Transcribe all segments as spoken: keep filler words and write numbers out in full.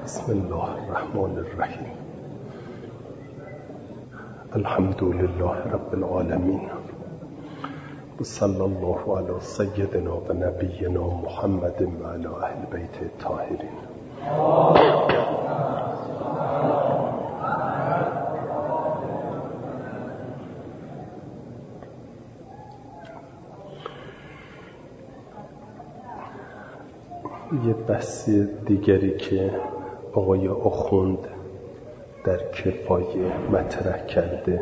بسم الله الرحمن الرحیم. الحمد لله رب العالمین و صلی الله علی سیدنا و نبینا محمد و علی اهل بیت الطاهرین. یه بحث دیگری که آقای آخوند در کفایه مطرح کرده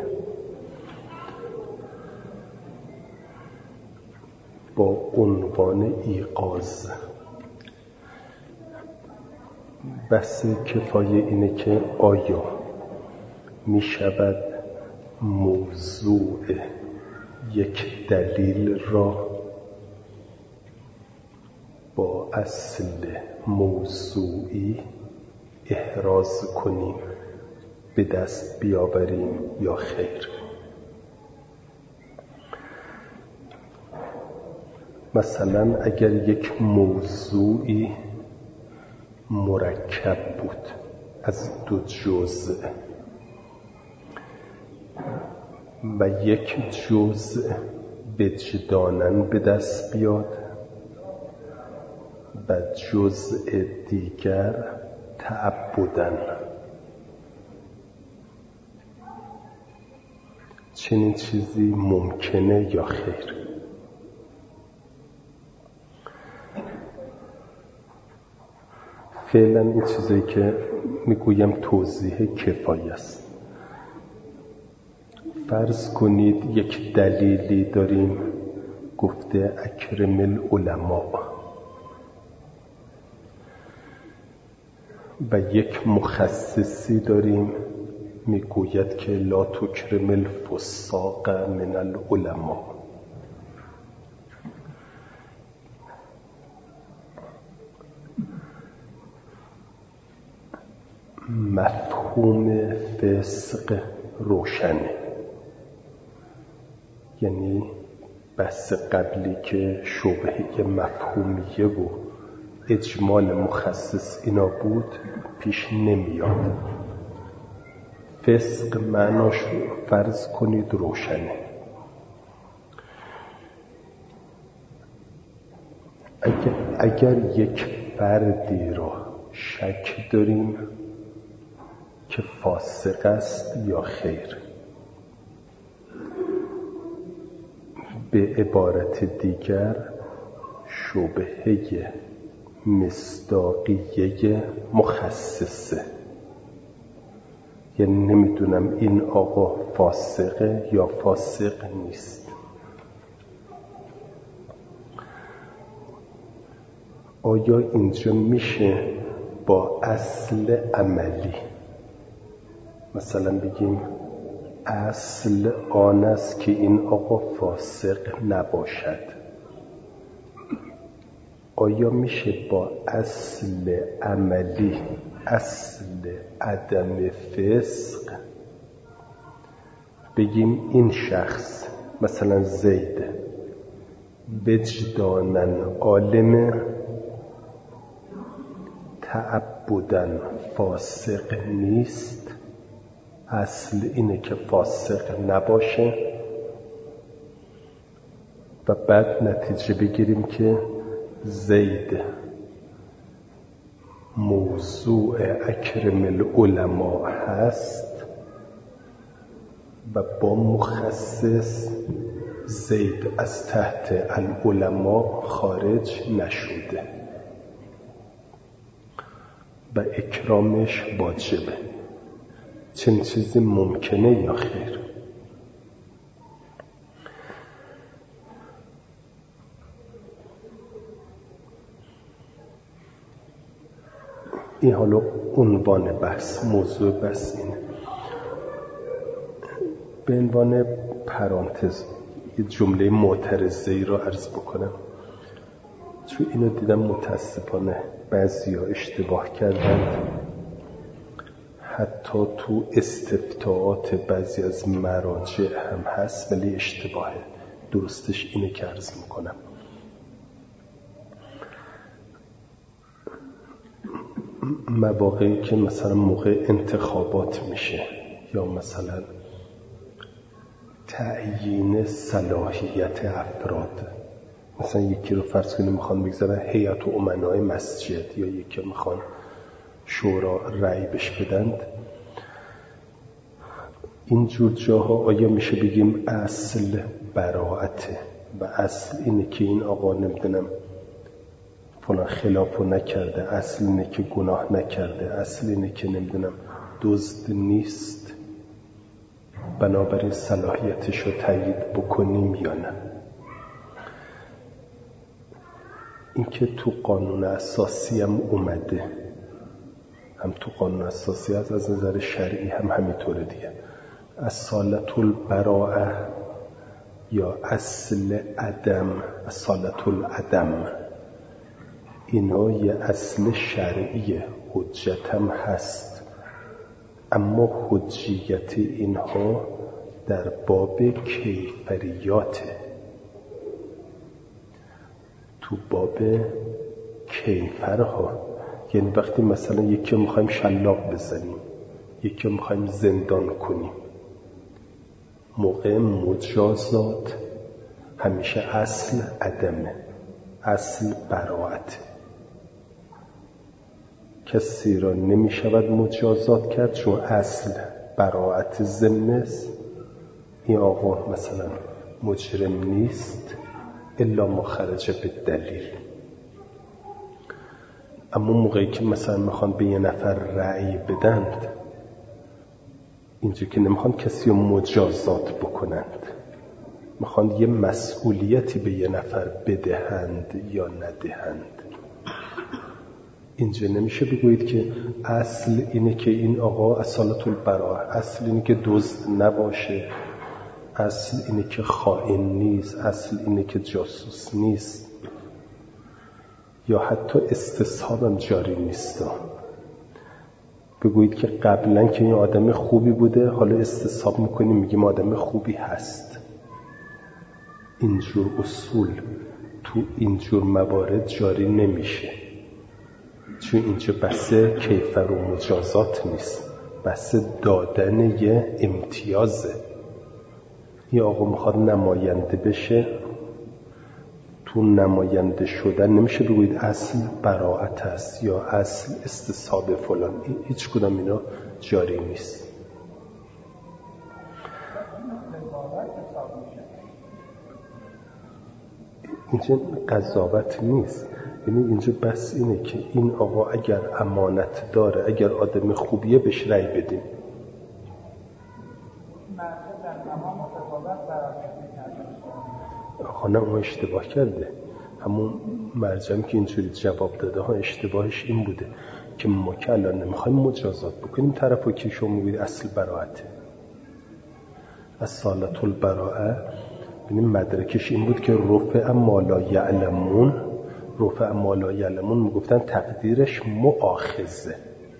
با عنوان ایقاظ. بحث کفایه اینه که آیا می شود موضوع یک دلیل را با اصل موضوعی احراز کنیم، به دست بیاوریم یا خیر؟ مثلا اگر یک موضوعی مرکب بود از دو جزء و یک جزء وجداناً به دست بیاد و جزء دیگر تعبداً، چنین چیزی ممکنه یا خیر؟ فعلا این چیزی که میگویم توضیح کفایه است. فرض کنید یک دلیلی داریم گفته اکرم العلماء و یک مخصصی داریم میگوید که لا تکرم الفساق من العلماء. مفهوم فسق روشنه، یعنی بحث قبلی که شبهه مفهومیه و اجمال مخصص اینا بود پیش نمیاد. فسق معناش فرض کنید روشنه. اگر, اگر یک فردی را شک داریم که فاسق است یا خیر، به عبارت دیگر شبهه مصداقیه مخصصه، یعنی نمیدونم این آقا فاسقه یا فاسق نیست. آیا اینجا میشه با اصل عملی مثلا بگیم اصل آن است که این آقا فاسق نباشد؟ آیا میشه با اصل عملی، اصل عدم فسق، بگیم این شخص مثلا زید وجداناً عالم، تعبداً فاسق نیست، اصل اینه که فاسق نباشه، و بعد نتیجه بگیریم که زید موضوع اکرم العلماء هست و با مخصص زید از تحت العلماء خارج نشده و اکرامش واجبه. چنین چیزی ممکنه یا خیر؟ این حالا عنوان بحث، موضوع بحث اینه. به عنوان پرانتز یه جمله معترضه‌ای رو عرض بکنم، چون اینو دیدم متاسفانه بعضی ها اشتباه کردن، حتی تو استفتاءات بعضی از مراجع هم هست، ولی اشتباهه. درستش اینه که عرض میکنم. مواقعی که مثلا موقع انتخابات میشه یا مثلا تعیین صلاحیت افراد، مثلا یکی رو فرض کنیم میخوان بگذارن هیئت امنای مسجد یا یکی رو میخوان شورا رأی بش بدند، اینجور جاها آیا میشه بگیم اصل براعته و اصل اینه که این آقا نمیدونم فلان خلافو نکرده، اصل اینه که گناه نکرده، اصل اینه که نمیدونم دزد نیست، بنابراین صلاحیتش رو تایید بکنیم یا نه؟ این که تو قانون اساسی هم اومده، هم تو قانون اساسی هست، از نظر شرعی هم همینطوره دیگه. اصالت البراءه یا اصل عدم، اصالت العدم، اینا یه اصل شرعیه، حجت هم هست، اما حجیت اینها در باب کیفریاته، تو باب کیفرها. یعنی وقتی مثلا یکی میخوایم شلاق بزنیم، یکی میخوایم زندان کنیم، موقع مجازات همیشه اصل عدمه، اصل براعته. کسی را نمیشود مجازات کرد چون اصل براعت ذمه است. این آقا مثلا مجرم نیست الا ما خرج به دلیل. اما موقعی که مثلا میخوان به یه نفر رأی بدند، اینجا که نمیخوان کسی رو مجازات بکنند، میخوان یه مسئولیتی به یه نفر بدهند یا ندهند. اینجا نمیشه بگویید که اصل اینه که این آقا اصالت البراءه، اصل اینه که دزد نباشه، اصل اینه که خائن نیست، اصل اینه که جاسوس نیست، یا حتی استصحابم جاری نیست. بگویید که قبلا که این آدم خوبی بوده، حالا استصحاب میکنیم میگیم آدم خوبی هست. اینجور اصول تو اینجور موارد جاری نمیشه، چون اینجا بحث کیفر و مجازات نیست، بحث دادن یه امتیازه. یه آقا میخواد نماینده بشه، تو نماینده شدن نمیشه بگویید اصل براعت است یا اصل استصحاب فلان، هیچ کدام اینا جاری نیست. اینجا قضاوت نیست، یعنی اینجا بس اینه که این آقا اگر امانت داره، اگر آدم خوبیه بهش رأی بدیم. خانه اون اشتباه کرده، همون مرجعی که اینجوری جواب داده ها اشتباهش این بوده که ما که الان نمیخوایم مجازات بکنیم طرفو که شما میگید اصل براعته، اصالت البراءه. ببینیم مدرکش این بود که رفع ما لا یعلمون، رفع ما لا یعلمون میگفتن تقدیرش مؤاخذه،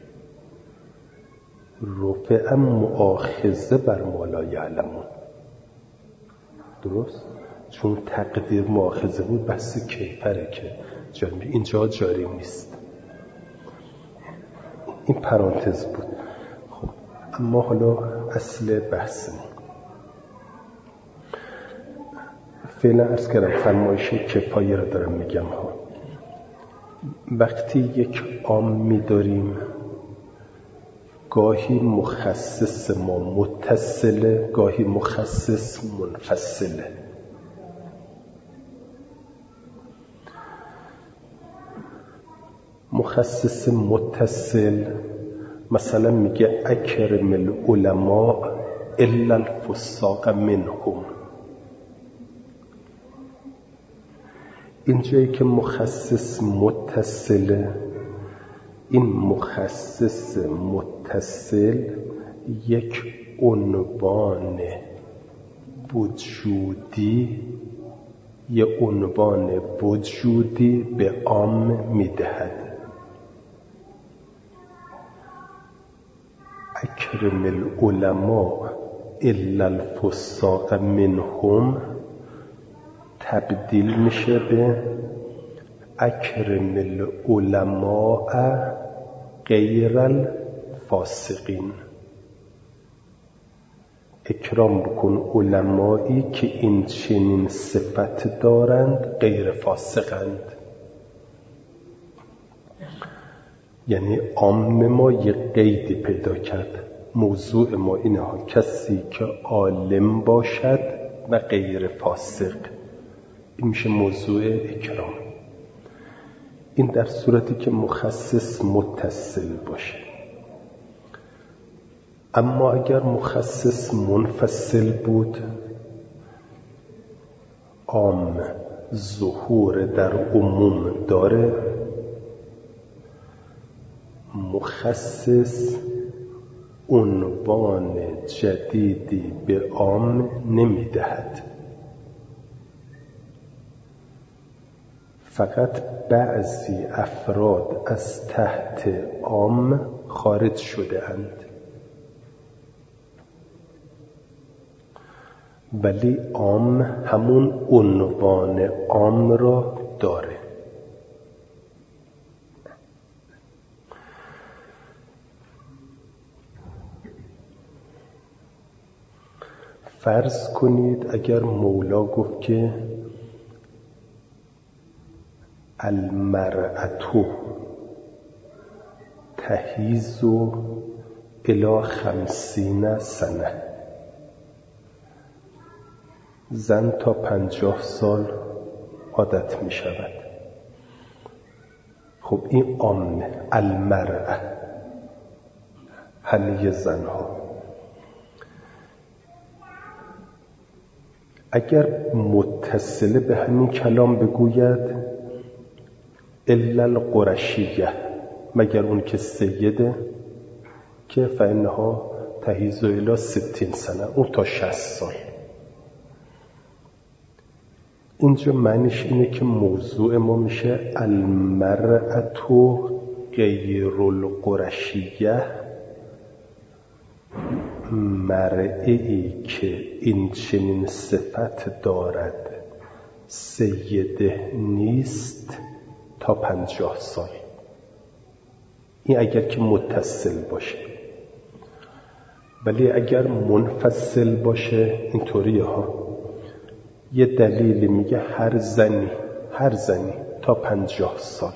رفع مؤاخذه بر ما لا یعلمون، درست؟ چون تقدیر مؤاخذه بود، بحث کیفره که جاری، اینجا جاری نیست. این پرانتز بود. خب اما حالا اصل بحثمون، فعلا عرض کردم فرمایش کفایه رو دارم میگم ها. وقتی یک عام می‌داریم، گاهی مخصص ما متصله، گاهی مخصص منفصله. مخصص متصل مثلا میگه اکرم العلماء الا الفساق منهم. اینجایی که مخصص متصله، این مخصص متصل یک عنوان وجودی، یک عنوان وجودی به عام میدهد. اکرم العلماء الا الفساق منهم تبدیل میشه به اکرم العلماء غیر الفاسقین. اکرام بکن علمایی که این چنین صفت دارند، غیر فاسقند. یعنی عام ما یه قیدی پیدا کرد. موضوع ما اینه ها، کسی که عالم باشد و غیر فاسق، این میشه موضوع اکرام. این در صورتی که مخصص متصل باشه. اما اگر مخصص منفصل بود، عام ظهور در عموم داره، مخصص عنوان جدیدی به عام نمیدهد. فقط بعضی افراد از تحت عام خارج شده اند، ولی عام همون عنوان عام را داره. فرض کنید اگر مولا گفت که المرأة تحیز الی خمسین سنه، زن تا پنجاه سال عادت می شود. خب این عامه، المرأة همه زنها. اگر متصله به همین کلام بگوید الا القرشیه، مگر اون که سیده که فانها تحیز الی ستین سنه، اون تا شصت سال. اینجا معنیش اینه که موضوع ما میشه المرأة غیر القرشیه، مرئی که این چنین صفت دارد سیده نیست تا پنجاه سال. این اگر که متصل باشه. ولی اگر منفصل باشه اینطوریه ها، یه دلیلی میگه هر زنی هر زنی تا پنجاه سال،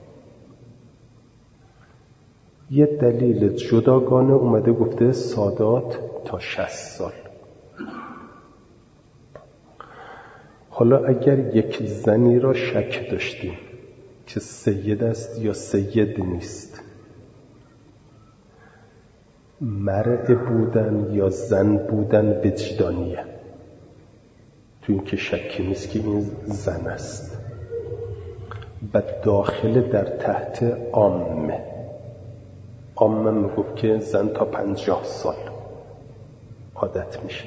یه دلیل جداگانه اومده گفته سادات تا شصت سال. حالا اگر یک زنی را شک داشتیم که سید است یا سید نیست، مرء بودن یا زن بودن وجدانیه، تو این که شکی نیست که این زن است و داخل در تحت عامه. عامه میگفت که زن تا پنجاه سال عادت میشه.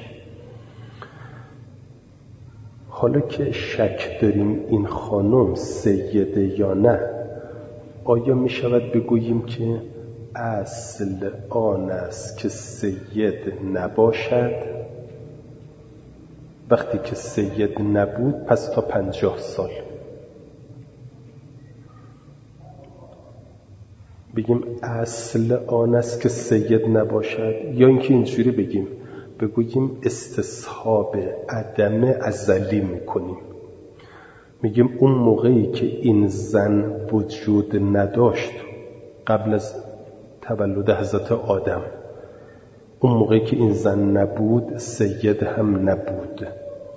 حالا که شک داریم این خانم سیده یا نه، آیا میشود بگوییم که اصل آن است که سید نباشد؟ وقتی که سید نبود پس تا پنجاه سال. بگیم اصل آن است که سید نباشد، یا اینکه اینجوری بگیم بگوییم استصحاب عدم ازلی میکنیم. میگیم اون موقعی که این زن وجود نداشت قبل از تولد حضرت آدم، اون موقعی که این زن نبود سید هم نبود،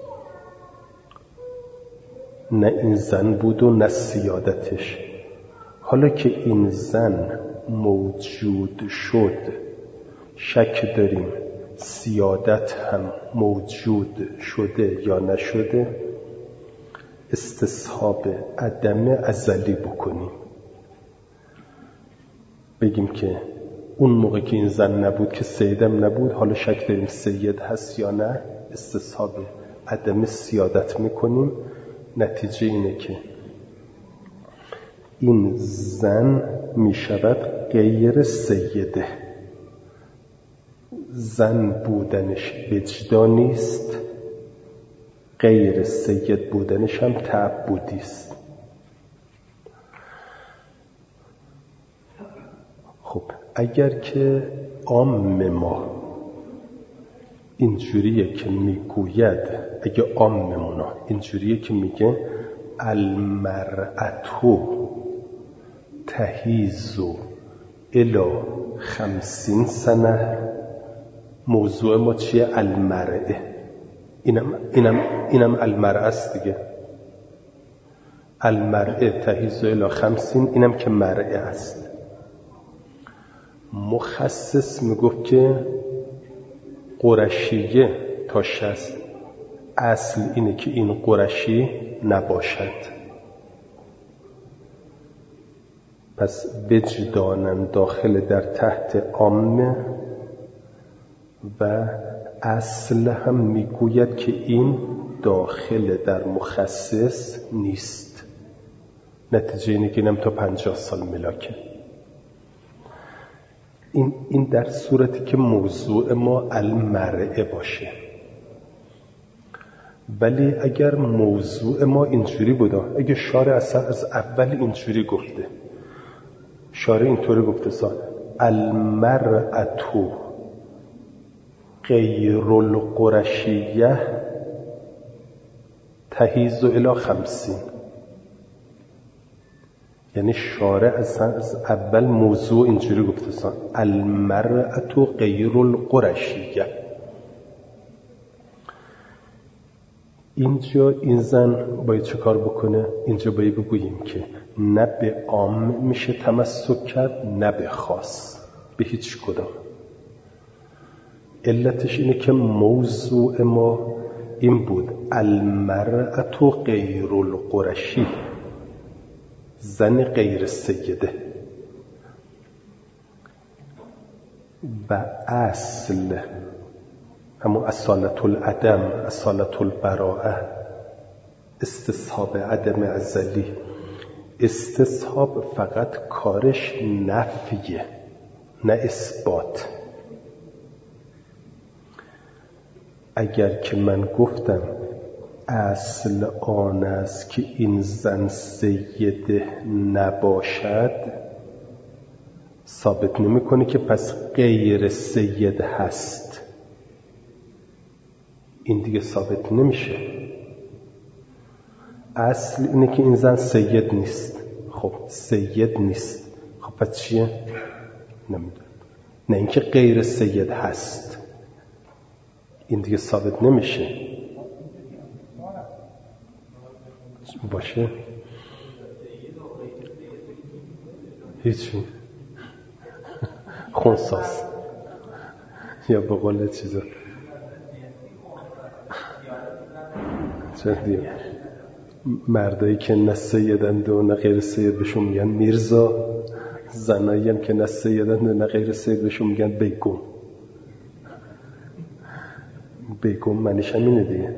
نه این زن بود و نه سیادتش. حالا که این زن موجود شد، شک داریم سیادت هم موجود شده یا نشده، استصحاب عدم ازلی بکنیم. بگیم که اون موقع که این زن نبود که سیدم نبود، حالا شک داریم سید هست یا نه، استصحاب عدم سیادت میکنیم. نتیجه اینه که این زن میشود غیر سیده، زن بودنش وجدانی است، غیر سید بودنش هم تعبدی است. اگر که عام ما اینجوریه که میگوید، اگه عاممونا اینجوریه که میگه المرأتو تهیزو الی خمسین سنه، موضوع ما چیه؟ المرأه. اینم اینم اینم المرأه است دیگه. المرأه تهیزو الی خمسین، اینم که مرأه است. مخصص میگفت که قرشیه تا شصت، اصل اینه که این قرشی نباشد. پس وجدانن داخل در تحت عامه و اصل هم میگوید که این داخل در مخصص نیست. نتیجه اینه که اینم تا پنجاه سال ملاکه. این این در صورتی که موضوع ما المرأه باشه. ولی اگر موضوع ما اینجوری بوده، اگه شارع اصلا از اول اینجوری گفته، شارع اینطوری گفته سا المرأتو غیر القرشیه تهیز الی خمسین، یعنی شارع اصلا از اول موضوع اینجوری گفته سا المرأتو غیر القرشیه. اینجا این زن باید چه کار بکنه؟ اینجا باید بگوییم که نه به عام میشه تمسک کرد، نه به خاص، به هیچ کدام. علتش اینه که موضوع ما این بود المرأتو غیر القرشی، زن غیر سیده، و اصل همون اصالت العدم، اصالت البراءه، استصحاب عدم ازلی. استصحاب فقط کارش نفیه نه اثبات. اگر که من گفتم اصل آن است که این زن سیده نباشد، ثابت نمیکنه که پس غیر سید هست. این دیگه ثابت نمیشه. اصل اینه که این زن سید نیست. خب سید نیست، خب پس چیه؟ نمیدونم. نه اینکه غیر سید هست، این دیگه ثابت نمیشه. باشه هیچی خونساز یا به قول چیزا چه دیم مردایی که نه سیدند و نه غیر سید بهشون میگن میرزا، زنایی هم که نه سیدند و نه غیر سید بهشون میگن بیگم. بیگم معنیش هم اینه دیگه.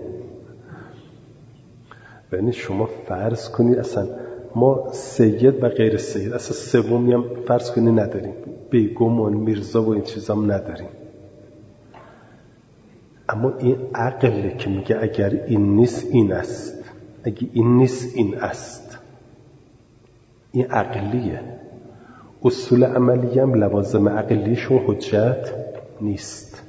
یعنی شما فرض کنید اصلا ما سید و غیر سید، اصلا سومی هم فرض کنید نداریم، بیگم و میرزا و این چیزا هم نداریم. اما این عقله که میگه اگر این نیست این است، اگه این نیست این است. این عقلیه. اصول عملی هم لوازم عقلیشون حجت نیست.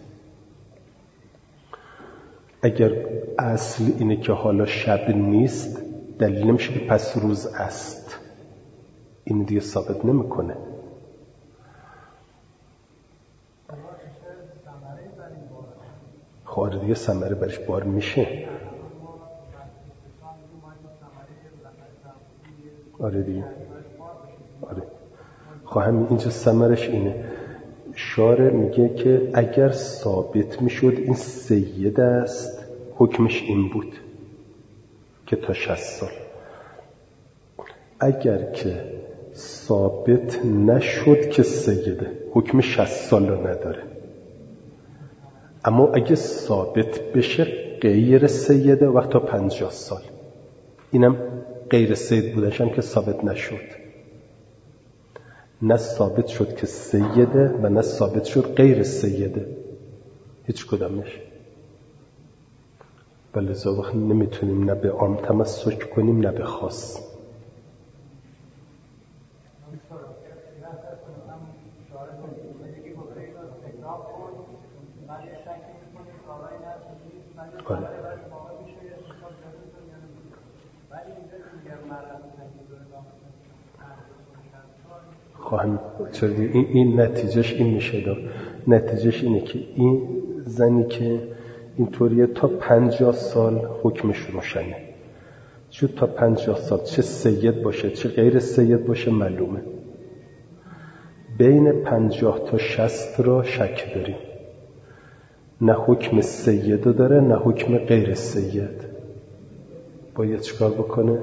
اگر اصل اینه که حالا شب نیست، دلیل نمیشه که پس روز است. این دیگه ثابت نمیکنه. خواهر دیگه ثمره برش بار میشه. آره دیگه. آره. خواهم اینجا ثمرش اینه. شارع میگه که اگر ثابت میشد این سید است، حکمش این بود که تا شصت سال. اگر که ثابت نشد که سیده، حکم شصت سال رو نداره. اما اگه ثابت بشه غیر سیده، وقت تا پنجاه سال. اینم غیر سید بودنش هم که ثابت نشد. نه ثابت شد که سیده و نه ثابت شد غیر سیده، هیچ کدامش. ولذا وقت نمیتونیم نه به عام تمسک کنیم نه به خاص. آره. خواهم چرا این, این نتیجهش این میشه دار. نتیجهش اینه که این زنی که اینطوریه تا پنجاه سال حکمش روشنه، چون تا پنجاه سال چه سید باشه چه غیر سید باشه معلومه. بین پنجاه تا شصت را شک داریم، نه حکم سید داره نه حکم غیر سید. باید چیکار بکنه؟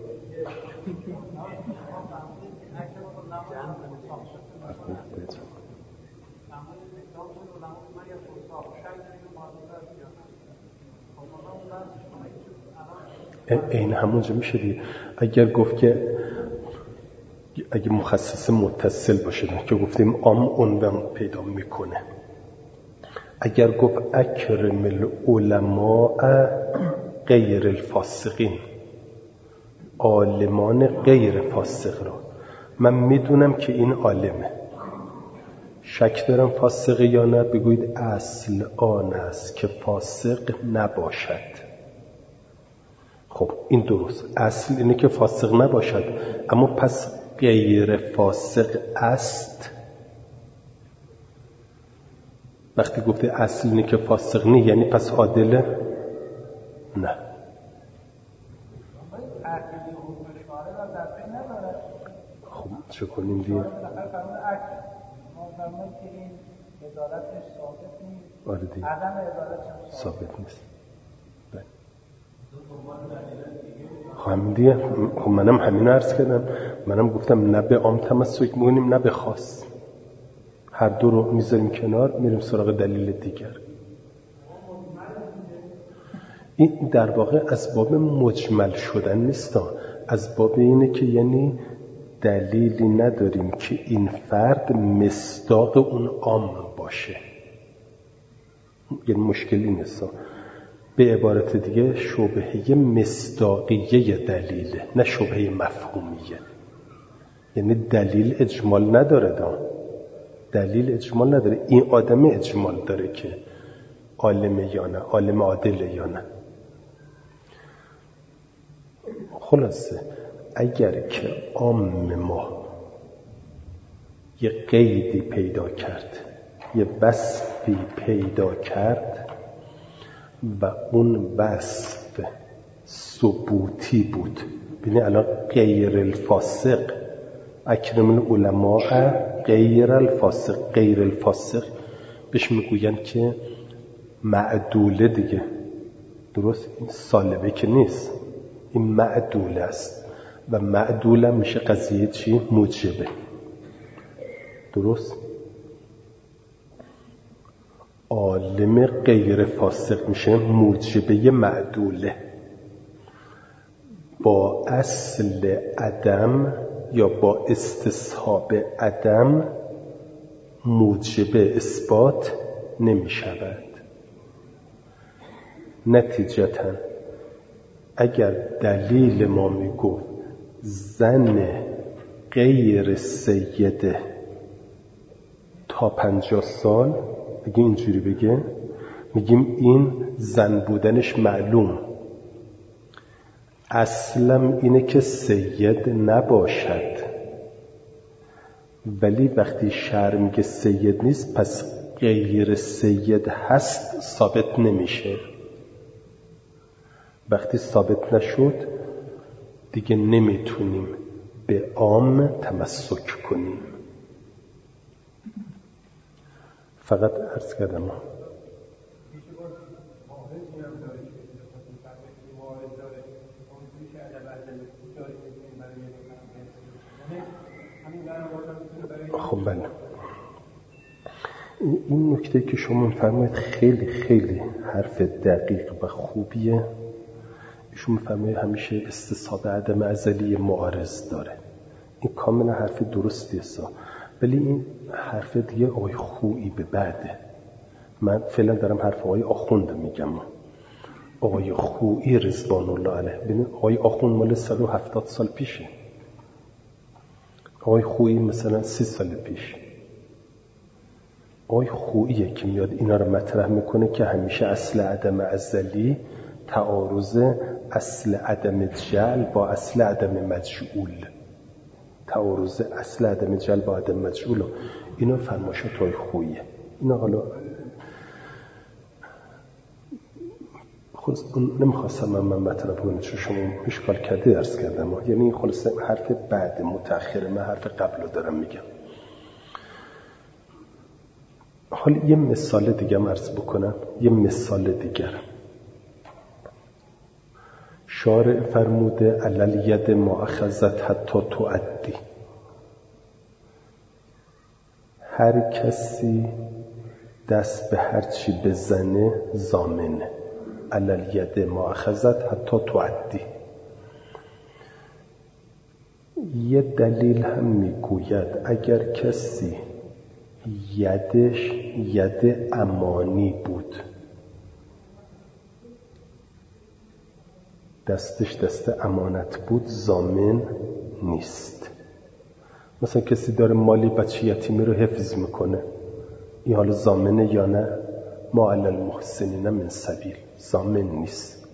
این همونجا میشه دیگه. اگر گفت که اگه مخصص متصل باشه که گفتیم عام عنوان پیدا میکنه، اگر گفت اکرم العلماء غیر الفاسقین، عالمان غیر فاسق را، من میدونم که این عالمه، شک دارم فاسقه یا نه، بگویید اصل آن است که فاسق نباشد. خب این درست، اصل اینه که فاسق نباشد، اما پس غیر فاسق است. وقتی گفته اصل اینه که فاسق نی یعنی پس عادله؟ نه. خب چه کنیم دیگه؟ آره دیگه ثابت نیست. همین دیگه. خب منم همین عرض کردم، منم گفتم نه به عام تمسک می‌کنیم نه به خاص، هر دو رو میذاریم کنار، میریم سراغ دلیل دیگر. این در واقع از باب مجمل شدن نیست، از باب اینه که یعنی دلیلی نداریم که این فرد مصداق اون عام باشه، یعنی مشکلی نیست. به عبارت دیگه شبهه مصداقیه دلیله، نه شبهه مفهومیه. یعنی دلیل اجمال نداره، دا. دلیل اجمال نداره، این آدم اجمال داره که عالمه یا نه، عالم عادله یا نه. خلاصه اگر که عام ما یه قیدی پیدا کرد، یه وصفی پیدا کرد و اون وصف ثبوتی بود، ببینید الان غیر الفاسق، اکرم العلماء غیر الفاسق، غیر الفاسق بهش میگوین که معدوله دیگه، درست؟ این سالبه که نیست، این معدوله است و معدوله میشه قضیه چی؟ موجبه، درست؟ عالم غیر فاسق میشه موجبه معدوله، با اصل عدم یا با استصحاب عدم موجبه اثبات نمیشود. نتیجتاً اگر دلیل ما میگفت زن غیر سیده تا پنجاه سال، اگه اینجوری بگه میگیم این زن بودنش معلوم، اصلم اینه که سید نباشد، ولی وقتی شرع میگه سید نیست پس غیر سید هست ثابت نمیشه. وقتی ثابت نشد دیگه نمیتونیم به عام تمسک کنیم. فقط عرض کردم خب بله، این نکته که شما می‌فرمایید خیلی خیلی حرف دقیق و خوبیه. ایشون می‌فرمایید همیشه استصحاب عدم ازلی معارض داره، این کاملا حرف درستیه سا، ولی این حرف دیگه آقای خویی به بعده. من فعلا دارم حرف آقای آخوند میگم. آقای خویی رضوان الله علیه، ببینید آقای آخوند مال صد و هفتاد سال پیشه، آقای خویی مثلا سی سال پیش. آقای خوییه که میاد اینا رو مطرح میکنه که همیشه اصل عدم ازلی تعارض اصل عدم جعل با اصل عدم مجعول، تعارض اصل عدم جعل با عدم مجعول، اینا فرمایشات آقای خوییه. اینا حالا خود نمیخواستم من من مطرح کنم چون شما اشکال کرده درس کردم، یعنی خلاصه حرف بعد متأخر، من حرف قبل رو دارم میگم. حالا یه مثال دیگه عرض بکنم، یه مثال دیگر. شارع فرموده علل ید ما اخذت حتی تؤدی، هر کسی دست به هر چی بزنه ضامنه. علل ید ما اخذت حتی تؤدی. یه دلیل هم میگوید اگر کسی یدش ید امانی بود، دستش دست امانت بود، ضامن نیست. مثلا کسی داره مالی بچه یتیمی رو حفظ میکنه، این حالا ضامنه یا نه؟ ما علی المحسنین من سبیل، ضامن نیست.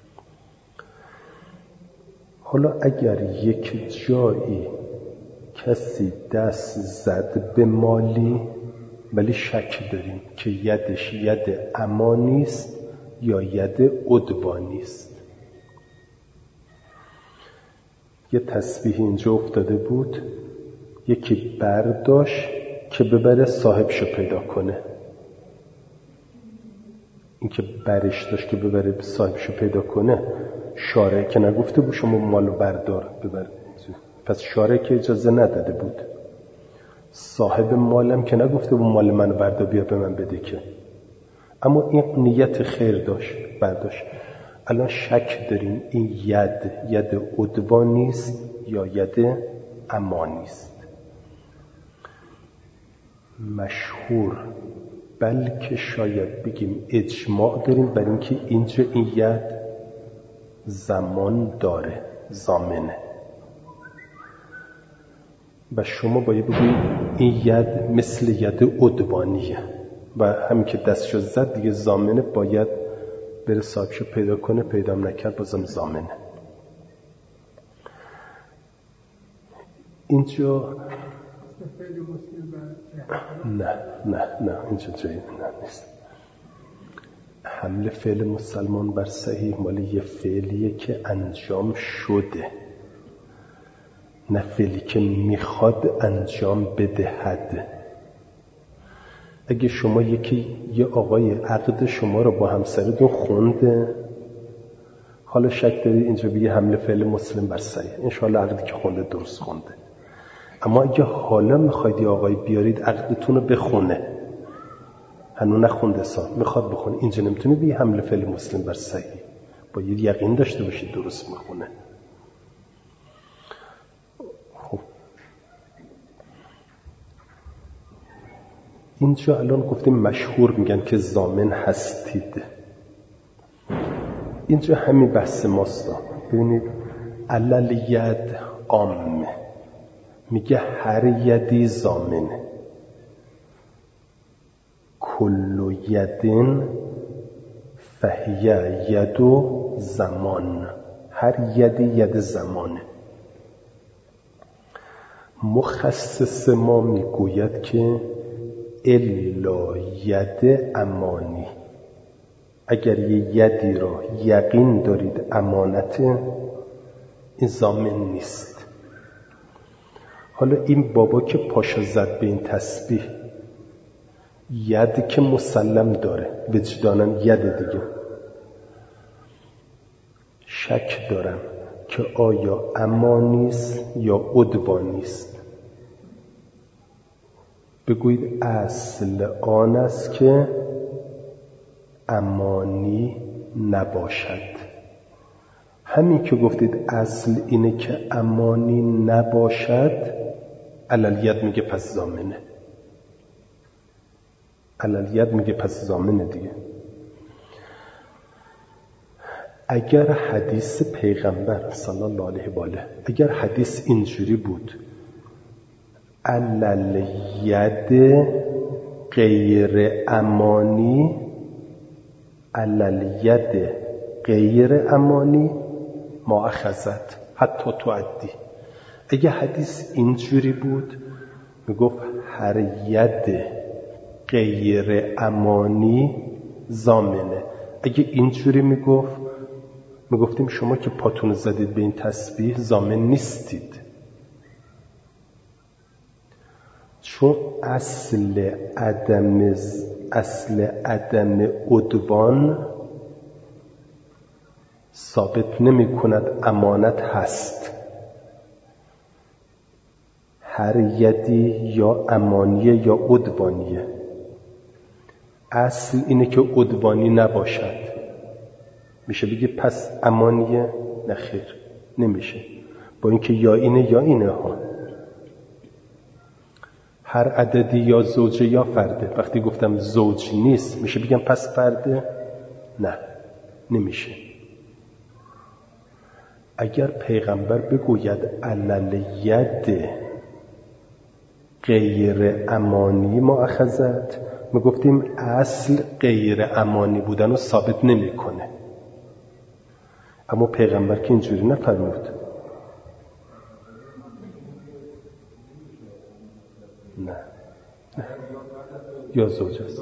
حالا اگر یک جایی کسی دست زد به مالی ولی شک داریم که یدش ید امانی است یا ید عدوانی است. یه تسبیح اینجا افتاده بود، یکی برداشت که ببره صاحبشو پیدا کنه. این که برش داشت که ببره صاحبشو پیدا کنه، شارع که نگفته بود شما مالو بردار ببر، پس شارع که اجازه نداده بود. صاحب مالم که نگفته بود مال منو بردار بیا به من بده که، اما این نیت خیر داشت برداشت. الان شک داریم این ید ید عدوان نیست یا ید امانی است. مشهور بلکه شاید بگیم اجماع داریم بر اینکه اینجا این ید زمان داره، ضامنه. و شما باید بگید این ید مثل ید عدوانیه و همین که دستشو زد دیگه ضامنه، باید بره صاحبشو پیدا کنه، پیدام نکرد بازم ضامنه. اینجا نه نه نه اینجا جایی نه نیست. حمل فعل مسلمان بر صحیح مال یه فعلیه که انجام شده، نه فعلی که میخواد انجام بدهد. اگه شما یکی یه آقای عقد شما رو با همسرتون خونده، حالا شک دارید اینجا بگه حمل فعل مسلم بر صحیح، انشاءالله عقدی که خونده درست خونده. اما اگه حالا میخواید یه آقای بیارید عقدتون رو بخونه، هنوز نخونده سا میخواد بخونه، اینجا نمیتونی بگی حمل فعل مسلم بر صحیح، باید یقین داشته باشید درست میخونه. خب اینجا الان گفتیم مشهور میگن که ضامن هستید. اینجا همین بحث ماست. ببینید علل ید عامه، میگه هر یدی ضامنه. کل یدین فهیه ید و زمان، هر یدی ید زمانه. مخصص ما میگوید که الا ید امانی، اگر یه یدی را یقین دارید امانت، این ضامن نیست. حالا این بابا که پاشا زد به این تسبیح، ید که مسلم داره وجدانن ید دیگه، شک دارم که آیا امانیست یا عدوانیست. بگویید اصل آن است که امانی نباشد. همین که گفتید اصل اینه که امانی نباشد، علل ید میگه پس ضامنه، علل ید میگه پس ضامنه دیگه. اگر حدیث پیغمبر صلی الله علیه و آله، اگر حدیث اینجوری بود علل ید غیر امانی علالید غیر امانی مؤخذت حتی تعدی. اگه حدیث اینجوری بود میگفت هر ید غیر امانی ضامنه. اگه اینجوری میگفت میگفتیم شما که پاتون زدید به این تسبیح ضامن نیستید، چون اصل عدم اصل عدم عدوان ثابت نمی کند امانت هست. هر یدی یا امانیه یا عدوانیه. اصل اینه که عدوانی نباشد. میشه بگی پس امانیه؟ نخیر، نمیشه، با اینکه یا اینه یا اینه ها. هر عددی یا زوجه یا فرده. وقتی گفتم زوج نیست میشه بگم پس فرده؟ نه، نمیشه. اگر پیغمبر بگوید علل ید غیر امانی مؤخذت، میگفتیم اصل غیر امانی بودن رو ثابت نمیکنه. اما پیغمبر که اینجوری نفرمود. نه نه یا زوج است.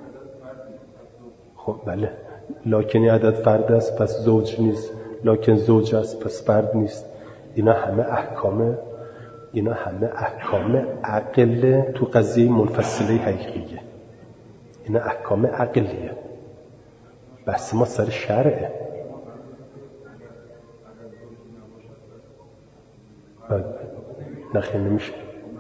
خب بله، لکن عدد فرد است پس زوج نیست، لکن زوج است پس فرد نیست. اینا همه احکام اینا همه احکام عقل تو قضیه منفصله حقیقیه. اینا احکام عقلیه. بحث ما سر شرعه. نخیر نمیشه.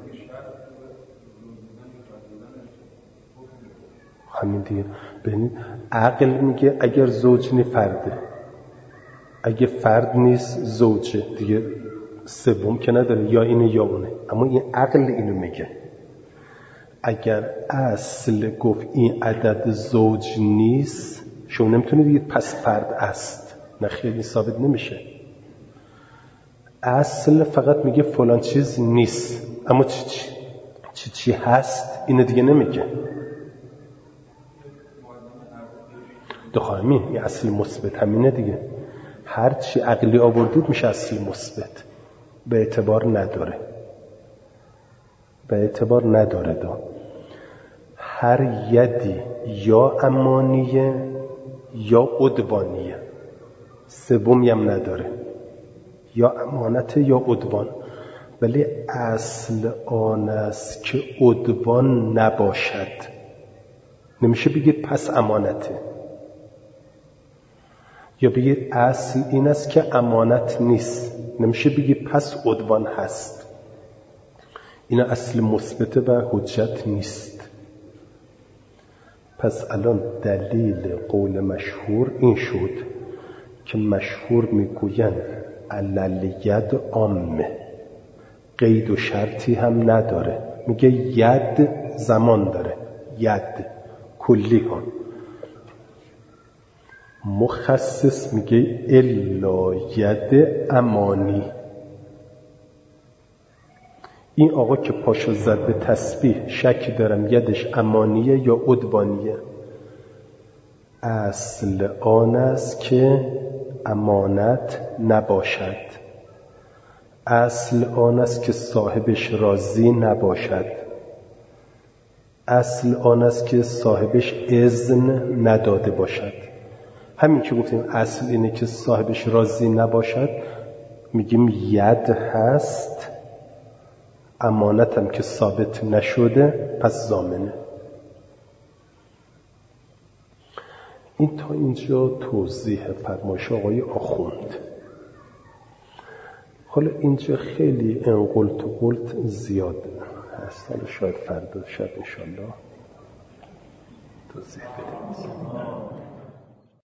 همین دیگه. ببینید عقل میگه اگر زوج نی فرده، اگه فرد نیست زوجه دیگه، سوم که نداره، یا اینه یا اونه. اما این عقل اینو میگه. اگر اصل گفت این عدد زوج نیست، شما نمیتونید بگید پس فرد است. نخیر، این ثابت نمیشه. اصل فقط میگه فلان چیز نیست، اما چی چی, چی, چی هست اینو دیگه نمیگه. دخواهمی این اصل مثبت همینه دیگه. هر چی عقلی آوردید میشه اصل مثبت، به اعتبار نداره، به اعتبار نداره. دا هر یدی یا امانیه یا عدوانیه، سومی هم نداره، یا امانت یا عدوان. ولی اصل آن است که عدوان نباشد. نمیشه بگید پس امانته، یا بگید اصل این است که امانت نیست، نمیشه بگید پس عدوان هست. اینا اصل مثبت و حجت نیست. پس الان دلیل قول مشهور این شد که مشهور میگویند علل ید عامه، قید و شرطی هم نداره. میگه ید زمان داره، ید کلی ها. مخصص میگه الا ید امانی. این آقا که پاشو زد به تسبیح شک دارم یدش امانیه یا عدوانیه. اصل آن است که امانت نباشد. اصل آن است که صاحبش راضی نباشد. اصل آن است که صاحبش اذن نداده باشد. همین که گفتیم اصل اینه که صاحبش راضی نباشد، میگیم ید هست، امانت هم که ثابت نشده پس ضامنه. این تا اینجا توضیح فرمایش آقای آخوند. حالا اینجا خیلی انقلت و قلت زیاد هست، حالا شاید فردا شب انشالله توضیح بدیم.